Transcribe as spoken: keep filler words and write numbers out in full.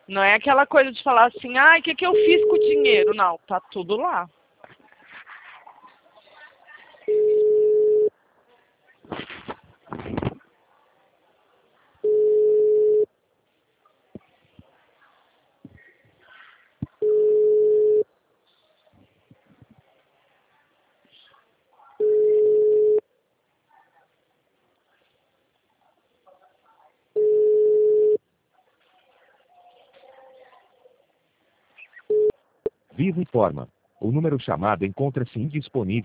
Não é aquela coisa de falar assim, ai, o que, que eu fiz com o dinheiro? Não, tá tudo lá. Vivo informa. O número chamado encontra-se indisponível.